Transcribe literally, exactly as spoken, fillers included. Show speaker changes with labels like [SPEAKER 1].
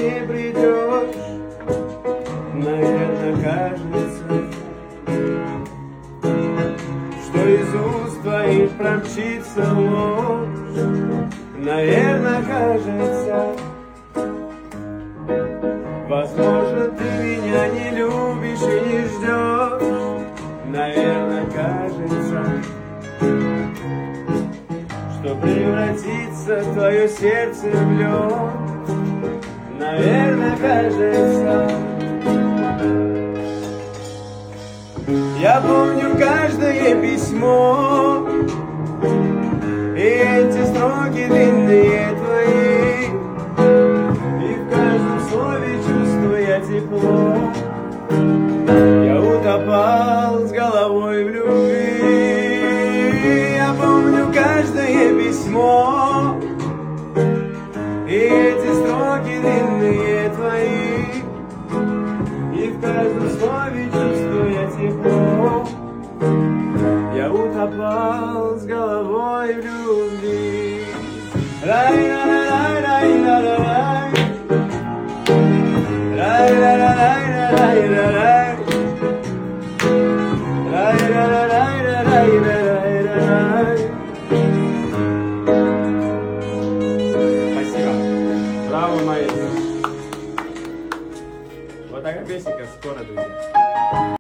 [SPEAKER 1] не придешь. Наверное, кажется, что из уст твоих промчится ложь. Наверное, кажется, возможно, ты меня не любишь и не ждешь. Наверное, кажется, что превратится твое сердце в лед. Наверное, кажется, я помню каждое письмо и эти строки длинные твои, и в каждом слове чувствую я тепло. Я утопал с головой в любви. Я помню каждое письмо и эти строки длинные твои, и в каждом слове чувствую я тепло. Я утопал с головой в любви. Рай-ра-рай-рай-рай-рай, рай-ра-рай-рай-рай-рай, рай-ра-рай-рай-рай-рай. Спасибо. Браво, маэстро. Вот такая песенка скоро, друзья.